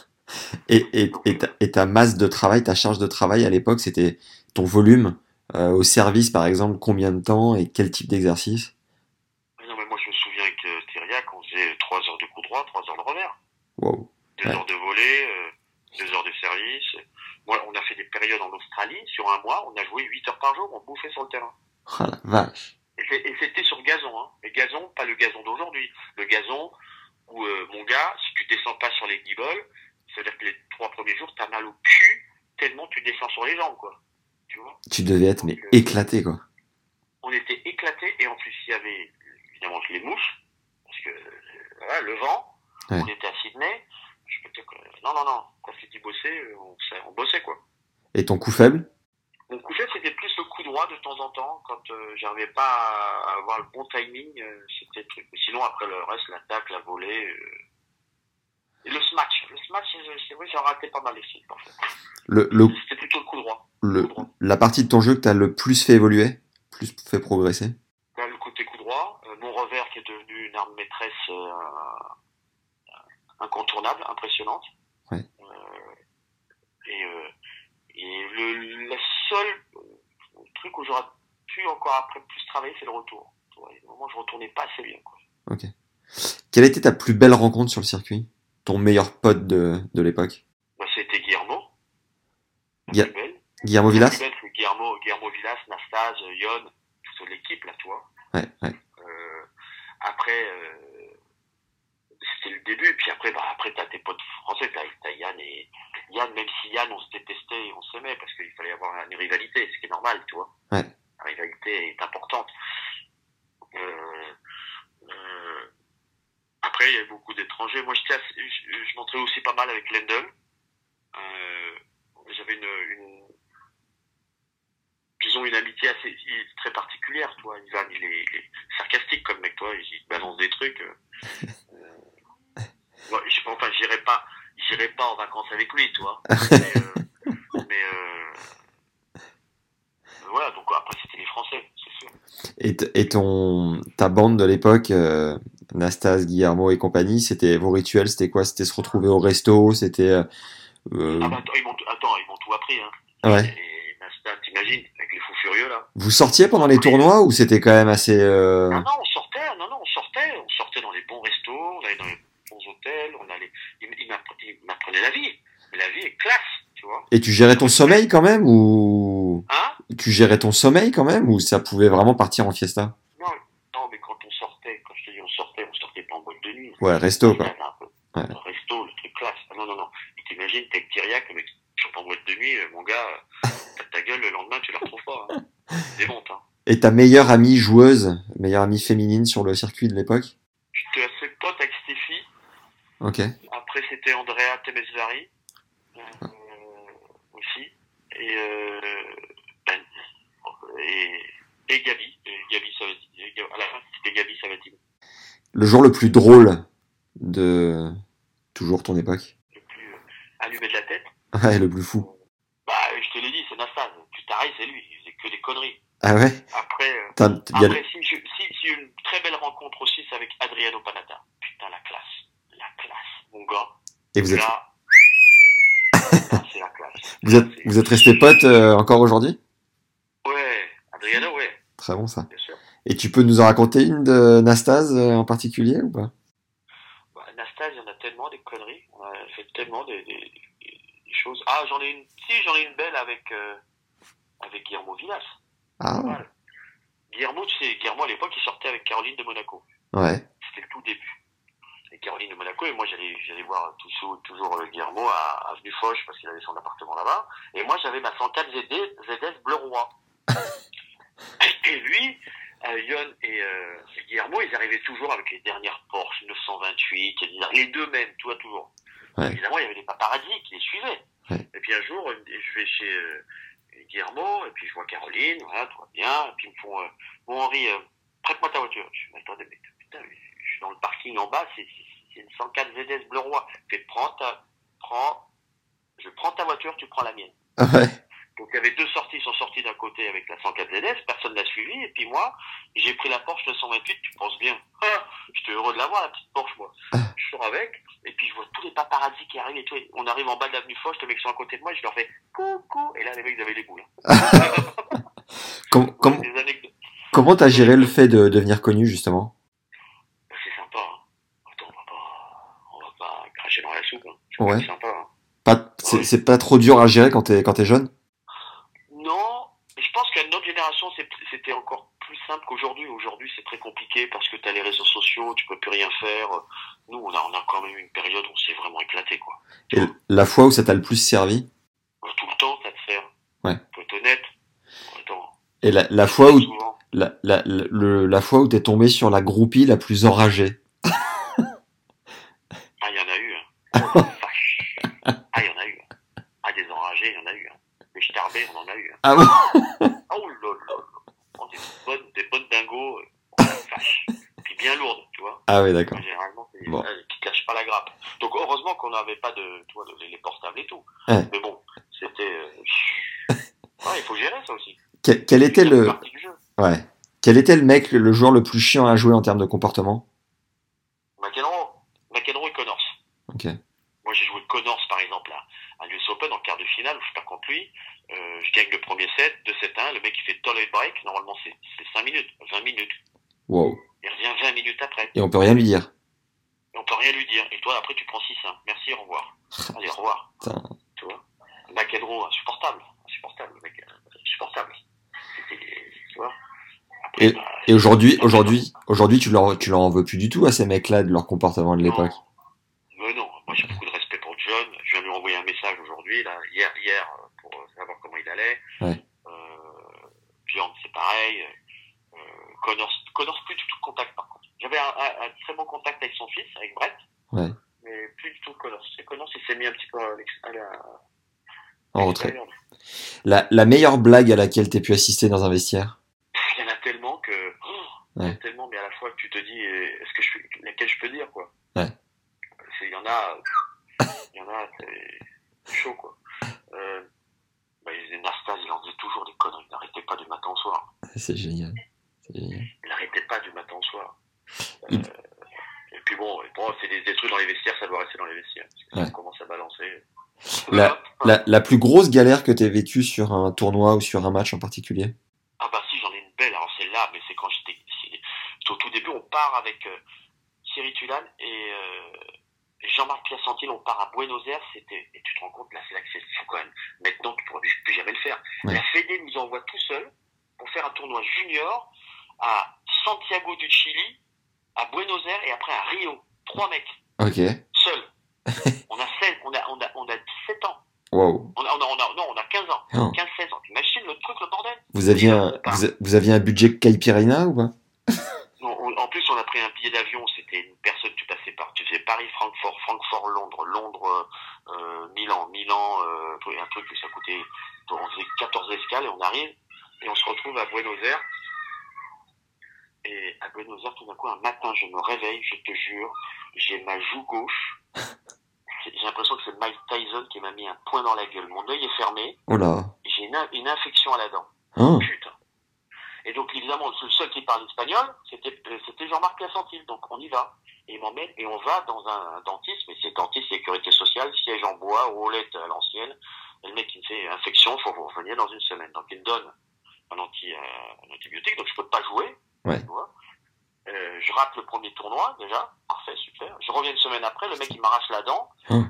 Et ta masse de travail, ta charge de travail à l'époque, c'était ton volume au service, par exemple, combien de temps et quel type d'exercice? Non, mais moi, je me souviens avec Thiriac, on faisait 3 heures de coup droit, 3 heures de revers. Wow. 2 heures de volée, 2 heures de service. Moi, on a fait des périodes en Australie, sur un mois, on a joué 8 heures par jour, on bouffait sur le terrain. Oh la vache. Et c'était sur gazon, hein. Mais gazon, pas le gazon d'aujourd'hui. Le gazon où, mon gars, si tu descends pas sur les guibolles, c'est-à-dire que les 3 premiers jours, t'as mal au cul, tellement tu descends sur les jambes, quoi. Tu vois? Tu devais être, donc, éclaté, quoi. On était éclatés, et en plus, il y avait, évidemment, les mouches, parce que, voilà, le vent, ouais. On était à Sydney, je peux dire que, non, quand c'est dit bosser, on bossait, quoi. Et ton coup faible? Mon coup faible, c'était plus le coup droit de temps en temps, quand j'arrivais pas à avoir le bon timing, c'était le truc. Mais sinon, après le reste, l'attaque, la volée, et le smash, c'est vrai, j'en ratais pas mal les films, en fait. C'était plutôt le coup droit. La partie de ton jeu que t'as le plus fait évoluer, plus fait progresser? Le côté coup droit, mon revers qui est devenu une arme maîtresse incontournable, impressionnante. Ouais. Et la seule truc où j'aurais pu encore après plus travailler, c'est le retour. Au moment où je retournais pas assez bien, quoi. Ok. Quelle a été ta plus belle rencontre sur le circuit? Ton meilleur pote de l'époque? C'était Guillermo. Guillermo Vilas? C'est Guillermo Vilas, Nastase, Yon, toute l'équipe, là, tu vois. Ouais. Après, c'était le début, puis après t'as tes potes français, t'as Yann, même si Yann, on se détestait et on s'aimait, parce qu'il fallait avoir une rivalité, ce qui est normal, tu vois. Ouais. La rivalité est importante. Après, il y a beaucoup d'étrangers. Moi, je m'entrais aussi pas mal avec Lendl. J'avais une amitié très particulière, toi. Ivan, il est sarcastique comme mec, toi. Il balance des trucs. Moi, j'irai pas en vacances avec lui, toi. Mais voilà, donc après, c'était les Français, c'est sûr. Et ta bande de l'époque, Nastas, Guillermo et compagnie, c'était vos rituels, c'était quoi? C'était se retrouver au resto, c'était... ils m'ont tout appris, hein. Ouais. Et Nastas, t'imagines, avec les fous furieux, là. Vous sortiez pendant les tournois ou c'était quand même assez... Non, on sortait dans les bons restos, on allait dans les bons hôtels, il m'apprenait la vie. La vie est classe, tu vois. Et tu gérais ton sommeil quand même ou... Hein? Tu gérais ton sommeil quand même ou ça pouvait vraiment partir en fiesta? Non, mais quand je te dis on sortait pas en boîte de nuit. Ouais, resto, quoi. Ouais. Resto, le truc classe. Non. Et t'imagines, t'es avec Thiriac, mais tu sors pas en boîte de nuit, mon gars, ta gueule, le lendemain, tu la retrouves pas. Et ta meilleure amie joueuse, meilleure amie féminine sur le circuit de l'époque? J'étais assez pote avec Stéphie. Ok. Après, c'était Andrea Temesvari aussi. Et Gabi. Gabi Sabatini. À la fin, c'était Gabi Sabatini. Le jour le plus drôle de toujours ton époque? Le plus allumé de la tête. Ouais, le plus fou. Bah, je te l'ai dit, c'est Nastase. Plus taré, c'est lui. Il faisait que des conneries. Ah ouais? Après, si une très belle rencontre aussi, c'est avec Adriano Panatta. Putain, la classe, mon gars. Et vous êtes... Là, c'est la classe. Vous êtes restés potes encore aujourd'hui? Ouais, Adriano, ouais. Très bon ça. Bien sûr. Et tu peux nous en raconter une de Nastase en particulier ou pas? Bah, Nastase, il y en a tellement des conneries. On a fait tellement des choses. Ah, j'en ai une belle avec Guillermo Villas. Ah. Voilà. Guillermo, tu sais, à l'époque, il sortait avec Caroline de Monaco. Ouais. C'était le tout début. Et Caroline de Monaco, et moi j'allais voir toujours Guillermo à Avenue Foch parce qu'il avait son appartement là-bas. Et moi j'avais ma 104 ZS bleu roi. Et lui, Yon et Guillermo, ils arrivaient toujours avec les dernières Porsche 928, les deux mêmes, toi toujours. Ouais. Évidemment, il y avait des paparazzis qui les suivaient. Ouais. Et puis un jour, je vais chez Guillermo, et puis je vois Caroline, voilà, tout va bien. Et puis ils me font, bon Henri, prête-moi ta voiture. Je me dis, attendez, mais putain, je suis dans le parking en bas, c'est une 104 ZS bleu roi. Je prends ta voiture, tu prends la mienne. Ouais. Donc il y avait deux sorties, ils sont sortis d'un côté avec la 104 ZS, personne n'a suivi, et puis moi, j'ai pris la Porsche 928, tu penses bien. J'étais heureux de l'avoir, la petite Porsche, moi. Je sors avec, et puis je vois tous les paparazzis qui arrivent et tout. On arrive en bas de l'avenue Foch, les mecs sont à côté de moi, je leur fais coucou, et là les mecs ils avaient les boules. Comment t'as géré le fait de devenir connu justement? C'est sympa, hein. Attends, on va pas cracher dans la soupe, hein. Ouais. C'est sympa, hein. C'est pas trop dur à gérer quand t'es jeune? Non, mais je pense qu'à notre génération, c'était encore plus simple qu'aujourd'hui. Aujourd'hui, c'est très compliqué parce que t'as les réseaux sociaux, tu peux plus rien faire. Nous, on a quand même une période où on s'est vraiment éclaté, quoi. Et la fois où ça t'a le plus servi? Tout le temps, ça te sert. Ouais. Faut être honnête. Attends. Et la fois où la fois où t'es tombé sur la groupie la plus enragée? Ah, il y en a eu, hein. Ah, il y en a eu. Ah, des enragés, il y en a eu, hein. Des starbés, on en a eu, hein. Ah bon? Oh là là. Oh, des bonnes dingos, oh la vache. Puis bien lourdes, tu vois. Ah oui, d'accord. Généralement, c'est bon. Qui cachent pas la grappe. Donc, heureusement qu'on n'avait pas les portables et tout. Ouais. Mais bon, c'était, ouais, il faut gérer ça aussi. Quel était le... partie du jeu. Ouais. Quel était le mec, le joueur le plus chiant à jouer en termes de comportement? McEnroe et Connors. Ok. Moi, j'ai joué Connors, par exemple, à l'US Open en quart de finale où je perds contre lui. Je gagne le premier set, 2-7-1. Le mec, il fait toilet break. Normalement, c'est 5 minutes, 20 minutes. Wow. Il revient 20 minutes après. Et on peut rien lui dire. Et on peut rien lui dire. Et toi, après, tu prends 6-1. Merci, au revoir. Allez, au revoir. Putain. Tu vois? McEnroe, insupportable. Le mec, insupportable. Tu vois? Après, et aujourd'hui, tu leur en veux plus du tout à ces mecs-là de leur comportement de l'époque? Mais non, moi j'ai beaucoup de respect pour John. Je viens lui envoyer un message aujourd'hui, là, hier, pour savoir comment il allait. Ouais. Bjorn, c'est pareil. Connors, plus du tout de contact par contre. J'avais un très bon contact avec son fils, avec Brett. Ouais. Mais plus du tout Connors. Connors, il s'est mis un petit peu en retrait. La meilleure blague à laquelle t'aies pu assister dans un vestiaire? Il y en a tellement que... Il y en a tellement, mais à la fois que tu te dis, est-ce que laquelle je peux dire, quoi. Ouais. Il y en a, c'est chaud, quoi. Nastase, il en faisait toujours des conneries. Il n'arrêtait pas du matin au soir. C'est génial. Il n'arrêtait pas du matin au soir. Et puis bon, c'est des trucs dans les vestiaires, ça doit rester dans les vestiaires. Parce que ça commence à balancer. La plus grosse galère que t'aies vécue sur un tournoi ou sur un match en particulier? Ah bah si, j'en ai une belle. Alors celle-là, mais c'est quand j'étais... Au tout début, on part avec Thierry Tulane et Jean-Marc Piacentine, on part à Buenos Aires, et tu te rends compte, là, c'est là que c'est fou quand même. Maintenant, tu ne pourras plus jamais le faire. Ouais. La Fédé nous envoie tout seul pour faire un tournoi junior à Santiago du Chili, à Buenos Aires et après à Rio. 3 mecs. Ok. Seuls. On a 17 ans. Wow. On a 15 ans. Oh. 15-16 ans. T'imagines le truc, le bordel? Vous aviez un budget Caipirina ou pas? Non, en plus, on a pris un billet d'avion. C'était une personne, tu faisais Paris-Francfort, Francfort-Londres, Milan, un truc que ça coûtait, on faisait 14 escales et on arrive et on se retrouve à Buenos Aires. Et à Buenos Aires, tout d'un coup, un matin, je me réveille, je te jure, j'ai ma joue gauche. J'ai l'impression que c'est Mike Tyson qui m'a mis un poing dans la gueule. Mon œil est fermé. Oh là. J'ai une infection à la dent. Oh. Putain. Et donc, évidemment, le seul qui parle espagnol, c'était Jean-Marc Plascentil. Donc, on y va. Et il m'emmène, et on va dans un dentiste, mais c'est dentiste, sécurité sociale, siège en bois, roulette à l'ancienne. Et le mec, il me fait infection, faut vous revenir dans une semaine. Donc, il me donne un antibiotique, donc je peux pas jouer. Ouais. Tu vois. Je rate le premier tournoi, déjà. Parfait, super. Je reviens une semaine après, le mec, il m'arrache la dent.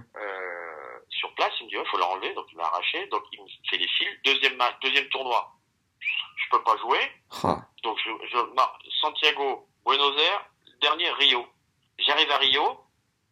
Sur place, il me dit, il faut l'enlever, donc il m'a arraché, donc il me fait les fils. Deuxième tournoi. Je peux pas jouer. Donc Santiago, Buenos Aires, dernier Rio. J'arrive à Rio.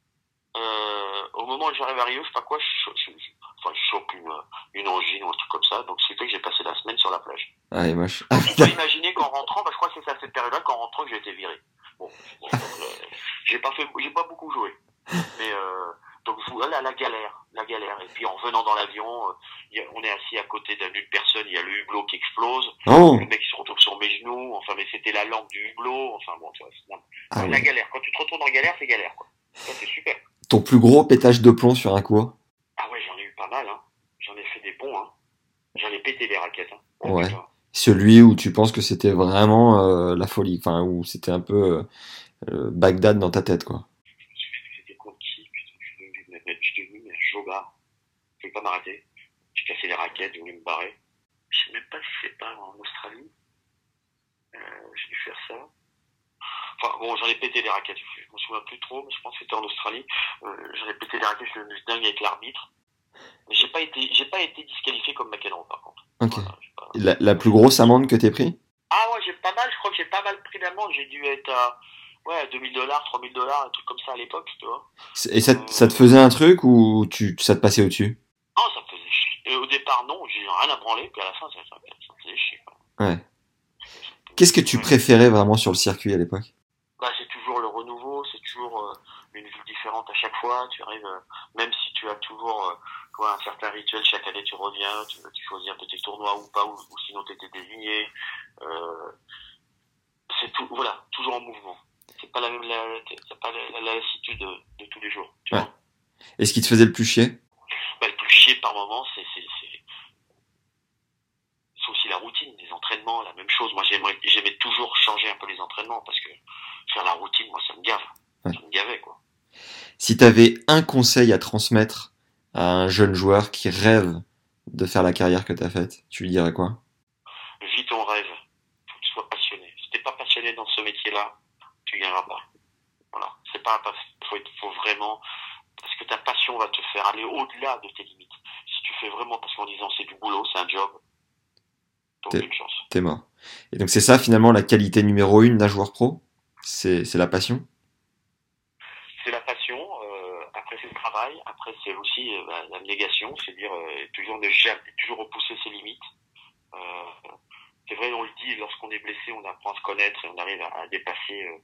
Au moment où j'arrive à Rio, je sais pas quoi, je chope une angine ou un truc comme ça. Donc c'est fait que j'ai passé la semaine sur la plage. Ah, et moche. On peut imaginer qu'en rentrant, je crois que c'est à cette période-là qu'en rentrant que j'ai été viré. Bon j'ai pas beaucoup joué. Mais donc voilà la galère. Et puis en venant dans l'avion, on est assis à côté d'une personne, il y a le hublot qui explose. Oh. Le mec qui se retrouve sur mes genoux. Enfin, mais c'était la lampe du hublot. Enfin bon, tu vois, la ouais. galère. Quand tu te retournes en galère, c'est galère, quoi. Ça, c'est super. Ton plus gros pétage de plomb sur un cours? Ah ouais, j'en ai eu pas mal, hein. J'en ai fait des bons, hein. J'en ai pété des raquettes, hein. Oh, ouais. Putain. Celui où tu penses que c'était vraiment la folie, enfin où c'était un peu Bagdad dans ta tête, quoi. C'était contre qui? Je suis devenu un jobard. Je ne pouvais pas m'arrêter. J'ai cassé les raquettes, je voulais me barrer. Je sais même pas si c'est pas en Australie. J'ai dû faire ça. Enfin bon, j'en ai pété des raquettes. Je me souviens plus trop, mais je pense que c'était en Australie. J'en ai pété des raquettes, je suis devenu dingue avec l'arbitre. Mais j'ai pas été disqualifié comme McEnroe, par contre. Ok. Voilà, La plus grosse amende que t'aies pris? Ah ouais, je crois que j'ai pas mal pris d'amende. J'ai dû être à $2,000, $3,000, un truc comme ça à l'époque, tu vois. Et ça te faisait un truc ou ça te passait au-dessus? Non, ça me faisait chier. Au départ, non, j'ai rien à branler, puis à la fin, ça me faisait chier, quoi. Ouais. Qu'est-ce que tu préférais vraiment sur le circuit à l'époque? C'est toujours le renouveau, c'est toujours une ville différente à chaque fois. Tu arrives, même si tu as toujours un certain rituel, chaque année tu reviens, tu choisis un peu tes tournois ou pas, ou sinon tu étais désigné. C'est tout, voilà, toujours en mouvement. C'est pas la lassitude de tous les jours. Tu vois. Et ce qui te faisait le plus chier? Le plus chier par moment, c'est aussi la routine, les entraînements, la même chose. Moi, j'aimais toujours changer un peu les entraînements parce que faire la routine, moi, ça me gave. Ouais. Ça me gavait, quoi. Si t'avais un conseil à transmettre à un jeune joueur qui rêve de faire la carrière que t'as faite, tu lui dirais quoi? Vis ton rêve. Faut que tu sois passionné. Si t'es pas passionné dans ce métier-là, tu gagneras pas. Voilà. Faut vraiment, parce que ta passion va te faire aller au-delà de tes limites. Si tu fais vraiment parce qu'en disant c'est du boulot, c'est un job, t'as aucune chance. T'es mort. Et donc c'est ça finalement la qualité numéro 1 d'un joueur pro? C'est la passion? C'est la passion, après c'est le travail, après c'est aussi l'abnégation, c'est-à-dire toujours repousser ses limites. C'est vrai, on le dit, lorsqu'on est blessé, on apprend à se connaître et on arrive à dépasser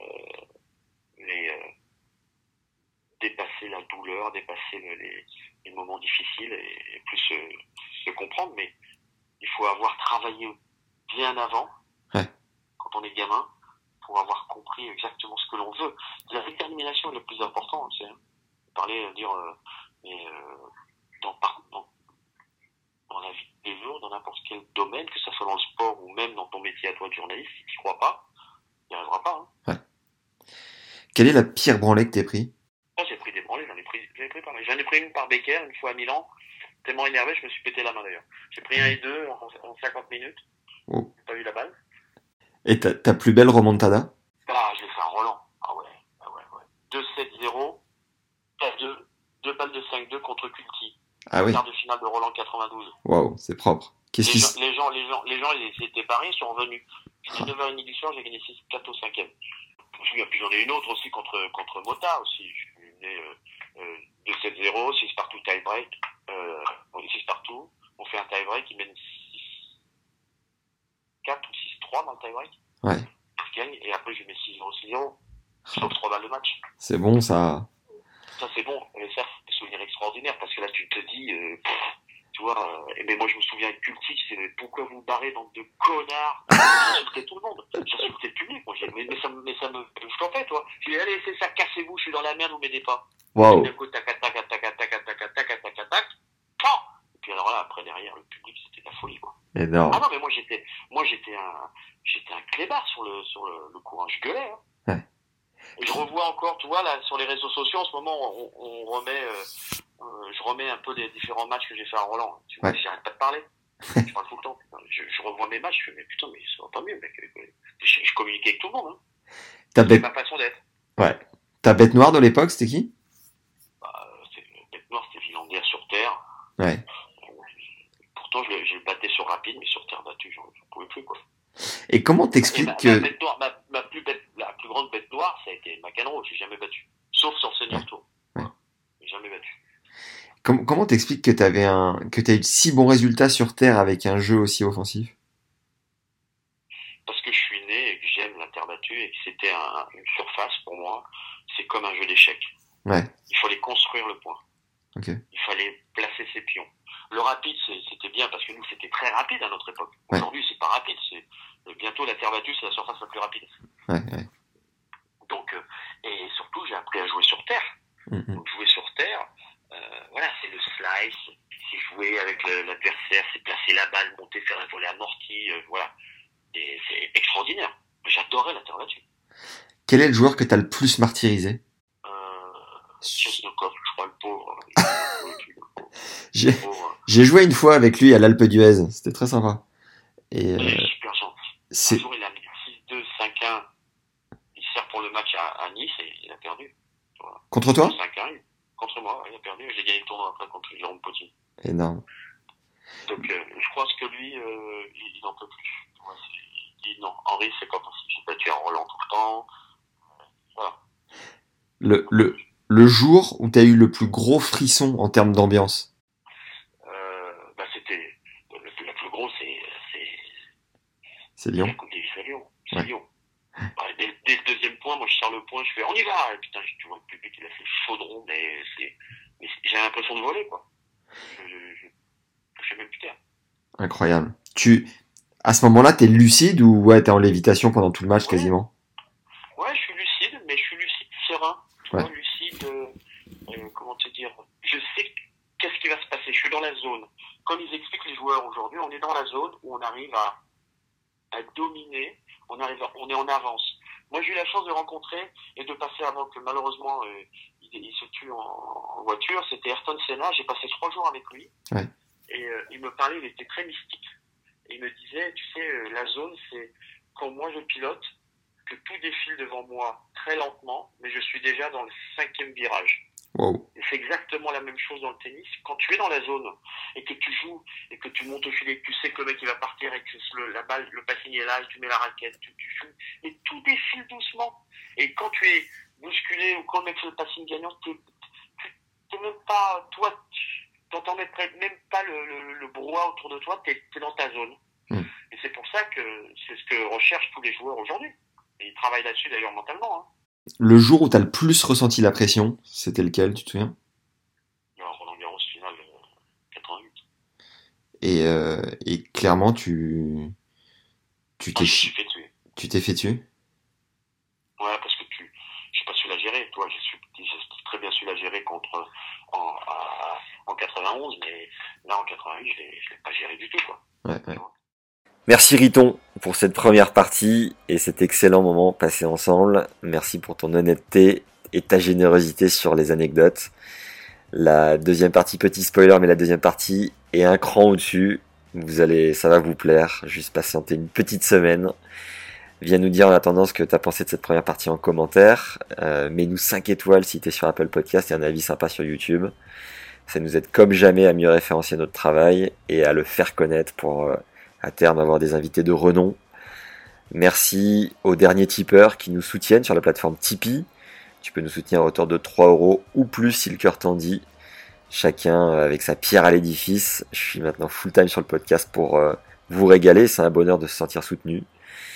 dépasser la douleur, dépasser les moments difficiles et plus se comprendre, mais il faut avoir travaillé bien avant, quand on est gamin, pour avoir compris exactement ce que l'on veut. La détermination est le plus important, tu sais. Parler, dire, dans la vie de tous les jours, dans n'importe quel domaine, que ce soit dans le sport ou même dans ton métier à toi de journaliste, si tu ne crois pas, il n'y arrivera pas. Hein. Ouais. Quelle est la pire branlée que t'aies pris? J'ai pris des branlées, j'en ai pris pas mal. J'en ai pris une par Becker, une fois à Milan. Tellement énervé, je me suis pété la main d'ailleurs. J'ai pris 1 et 2 en 50 minutes. Oh. J'ai pas eu la balle. Et ta plus belle remontada? Je l'ai fait à Roland. Ah ouais. 2-7-0. 2 balles de 5-2 contre Culti. Ah oui. Quart de finale de Roland 92. Waouh, c'est propre. Les gens, ils étaient paris, ils sont revenus. Puis à 9h30 du soir, j'ai gagné 6-4 au 5e. Je me souviens, puis j'en ai une autre aussi contre Mota aussi. Je suis mené 2-7-0, 6 partout tie-break. On est 6 partout. On fait un tie-break, il mène en tie-break. Ouais. Je gagne, et après je mets 6-0, 6-0. Sauf 3 balles de match. C'est bon, ça. Ça, c'est bon. Mais ça, c'est des souvenirs extraordinaires, parce que là, tu te dis, tu vois, mais moi, je me souviens avec Cultic, c'est pourquoi vous barrez, bande de connards? J'insultais tout le monde. J'insultais le public. Moi, mais ça me, je t'en fais, toi. Je dis, allez, c'est ça, cassez-vous, je suis dans la merde, vous m'aidez pas. Waouh. D'un coup, tac. Et puis alors là, après, derrière, le public, c'était la folie, quoi. Énorme. Ah non, mais moi, j'étais un clébard sur le courant. Je gueulais, hein. Ouais. Et je revois encore, tu vois, là, sur les réseaux sociaux, en ce moment, on remet, je remets un peu les différents matchs que j'ai fait à Roland. Tu vois, j'arrête pas de parler. Je parle tout le temps. Je revois mes matchs, je fais, mais putain, mais ça va pas mieux, mec. Je communiquais avec tout le monde, hein. C'est ma façon d'être. Ouais. Ta bête noire de l'époque, c'était qui? Bête noire, c'était Villandière sur terre. Ouais. Pourtant, je le battais sur rapide, mais sur terre battue, j'en pouvais plus, quoi. Et comment t'expliques que... Ma bête noire, la plus grande bête noire, ça a été McEnroe, j'ai jamais battu. Sauf sur Senior Tour. Ouais. J'ai jamais battu. Comment t'expliques que t'as eu si bons résultats sur terre avec un jeu aussi offensif? Parce que je suis né et que j'aime la terre battue et que c'était une surface pour moi. C'est comme un jeu d'échecs. Ouais. Il fallait construire le point. Okay. Il fallait placer ses pions. Le rapide, c'était bien parce que nous, c'était très rapide à notre époque. Ouais. Aujourd'hui, c'est pas rapide. Bientôt, la terre battue, c'est la surface la plus rapide. Ouais. Donc, et surtout, j'ai appris à jouer sur terre. Mm-hmm. Donc, jouer sur terre, voilà, c'est le slice, c'est jouer avec l'adversaire, c'est placer la balle, monter, faire un volet amorti, voilà. Et c'est extraordinaire. J'adorais la terre battue. Quel est le joueur que t'as le plus martyrisé? Chesnokov, je crois, le pauvre. J'ai joué une fois avec lui à l'Alpe d'Huez, c'était très sympa. Et super gentil. Un jour, il a mis 6-2, 5-1. Il sert pour le match à Nice et il a perdu. Voilà. Contre toi? 5-1, contre moi, il a perdu. J'ai gagné le tournoi après contre Jérôme Petit. Énorme. Donc, je pense que lui, il n'en peut plus. Ouais, il dit non, Henri, c'est pas possible. J'ai battu à Roland tout le temps. Voilà. Le jour où t'as eu le plus gros frisson en termes d'ambiance? C'était le plus gros, c'est Lyon. C'est Lyon. Dès le deuxième point, moi je sers le point, je fais on y va. Et putain, tu vois le public, il a fait chaudron, mais j'ai l'impression de voler, quoi. Je sais même plus terre. Incroyable. À ce moment-là, t'es lucide ou t'es en lévitation pendant tout le match quasiment? Ouais, je suis lucide, mais je suis lucide serein. Ouais. Lucide, comment te dire, je sais qu'est-ce qui va se passer. Je suis dans la zone. Comme ils expliquent les joueurs aujourd'hui, on est dans la zone où on arrive à dominer, on est en avance. Moi, j'ai eu la chance de rencontrer et de passer avant que malheureusement il se tue en voiture. C'était Ayrton Senna. J'ai passé 3 jours avec lui. Ouais. Et il me parlait, il était très mystique. Et il me disait, tu sais, la zone, c'est quand moi je pilote, que tout défile devant moi très lentement, mais je suis déjà dans le 5e virage. Wow. Et c'est exactement la même chose dans le tennis. Quand tu es dans la zone et que tu joues et que tu montes au filet, que tu sais que le mec il va partir et que la balle, le passing est là, et tu mets la raquette, tu joues, et tout défile doucement. Et quand tu es bousculé ou quand le mec fait le passing gagnant, t'es même pas, toi, t'entends même pas le brouhaha autour de toi, t'es dans ta zone. Et c'est pour ça que c'est ce que recherchent tous les joueurs aujourd'hui. Et ils travaillent là-dessus d'ailleurs mentalement. Hein. Le jour où t'as le plus ressenti la pression, c'était lequel, tu te souviens? Roland Garros finale 88. Et clairement, tu t'es fait tuer. Tu t'es fait tuer? Ouais, parce que j'ai pas su la gérer. Toi, j'ai très bien su la gérer en 91, mais là en 88, je l'ai pas géré du tout, quoi. Ouais. Merci Riton pour cette première partie et cet excellent moment passé ensemble. Merci pour ton honnêteté et ta générosité sur les anecdotes. La deuxième partie, petit spoiler, mais la deuxième partie est un cran au-dessus. Ça va vous plaire. Juste patienter une petite semaine. Viens nous dire en attendant ce que tu as pensé de cette première partie en commentaire. Mets-nous 5 étoiles si tu es sur Apple Podcast et un avis sympa sur YouTube. Ça nous aide comme jamais à mieux référencier notre travail et à le faire connaître pour à terme avoir des invités de renom. Merci aux derniers tipeurs qui nous soutiennent sur la plateforme Tipeee. Tu peux nous soutenir à hauteur de 3 € ou plus si le cœur t'en dit. Chacun avec sa pierre à l'édifice. Je suis maintenant full time sur le podcast pour vous régaler. C'est un bonheur de se sentir soutenu.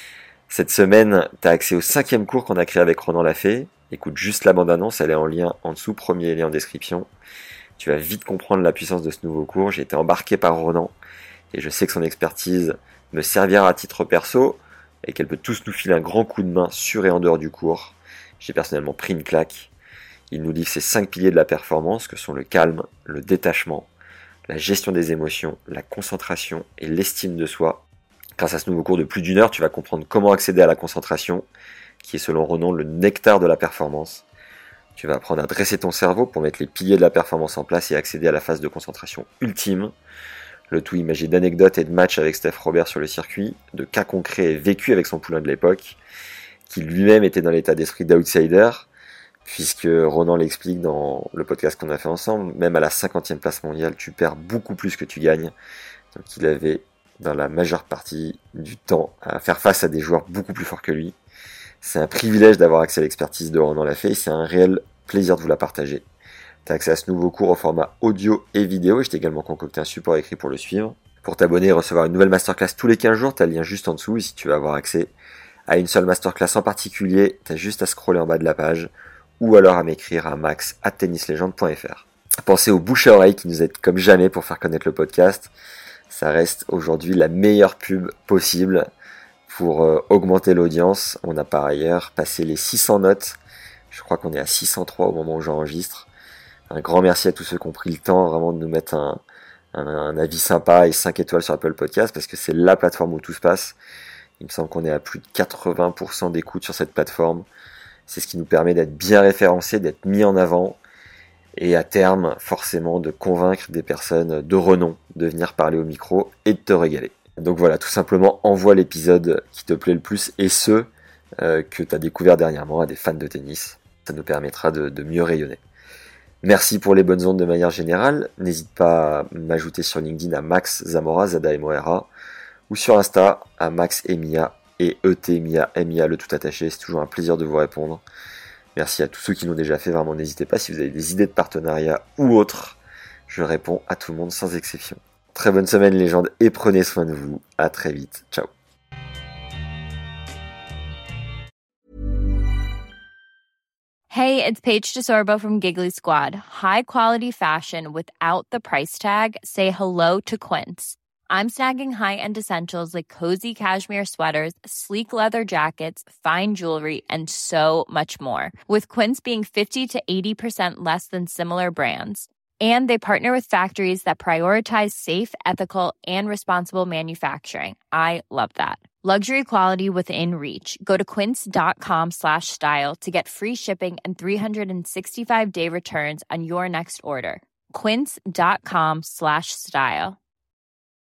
Cette semaine, tu as accès au 5e cours qu'on a créé avec Ronan Lafay. Écoute juste la bande-annonce, elle est en lien en dessous, premier lien en description. Tu vas vite comprendre la puissance de ce nouveau cours. J'ai été embarqué par Ronan et je sais que son expertise me servira à titre perso et qu'elle peut tous nous filer un grand coup de main sur et en dehors du cours. J'ai personnellement pris une claque. Il nous livre ces 5 piliers de la performance que sont le calme, le détachement, la gestion des émotions, la concentration et l'estime de soi. Grâce à ce nouveau cours de plus d'1 heure, tu vas comprendre comment accéder à la concentration, qui est selon Ronan le nectar de la performance. Tu vas apprendre à dresser ton cerveau pour mettre les piliers de la performance en place et accéder à la phase de concentration ultime. Le tout imagé d'anecdotes et de matchs avec Steph Robert sur le circuit, de cas concrets et vécus avec son poulain de l'époque, qui lui-même était dans l'état d'esprit d'outsider, puisque Ronan l'explique dans le podcast qu'on a fait ensemble, même à la 50e place mondiale, tu perds beaucoup plus que tu gagnes. Donc il avait dans la majeure partie du temps à faire face à des joueurs beaucoup plus forts que lui. C'est un privilège d'avoir accès à l'expertise de Ronan Lafay et c'est un réel plaisir de vous la partager. Tu as accès à ce nouveau cours au format audio et vidéo et je t'ai également concocté un support écrit pour le suivre. Pour t'abonner et recevoir une nouvelle masterclass tous les 15 jours, tu as le lien juste en dessous et si tu veux avoir accès à une seule masterclass en particulier, tu as juste à scroller en bas de la page ou alors à m'écrire à max@tennislegende.fr. Pensez aux bouche à oreille qui nous aident comme jamais pour faire connaître le podcast. Ça reste aujourd'hui la meilleure pub possible pour augmenter l'audience. On a par ailleurs passé les 600 notes. Je crois qu'on est à 603 au moment où j'enregistre. Un grand merci à tous ceux qui ont pris le temps vraiment de nous mettre un avis sympa et 5 étoiles sur Apple Podcast parce que c'est la plateforme où tout se passe. Il me semble qu'on est à plus de 80% d'écoute sur cette plateforme. C'est ce qui nous permet d'être bien référencés, d'être mis en avant et à terme, forcément, de convaincre des personnes de renom de venir parler au micro et de te régaler. Donc voilà, tout simplement, envoie l'épisode qui te plaît le plus et ceux que tu as découvert dernièrement à des fans de tennis. Ça nous permettra de mieux rayonner. Merci pour les bonnes ondes de manière générale. N'hésite pas à m'ajouter sur LinkedIn à Max Zamora, Zada-M-O-R-A, ou sur Insta à Max Emia et ET-Mia, M-I-A, le tout attaché. C'est toujours un plaisir de vous répondre. Merci à tous ceux qui l'ont déjà fait. Vraiment, n'hésitez pas si vous avez des idées de partenariat ou autres. Je réponds à tout le monde sans exception. Très bonne semaine, légende, et prenez soin de vous. À très vite. Ciao. Hey, it's Paige DeSorbo from Giggly Squad. High quality fashion without the price tag. Say hello to Quince. I'm snagging high-end essentials like cozy cashmere sweaters, sleek leather jackets, fine jewelry, and so much more. With Quince being 50 to 80% less than similar brands. And they partner with factories that prioritize safe, ethical, and responsible manufacturing. I love that. Luxury quality within reach. Go to quince.com/style to get free shipping and 365-day returns on your next order. Quince.com/style.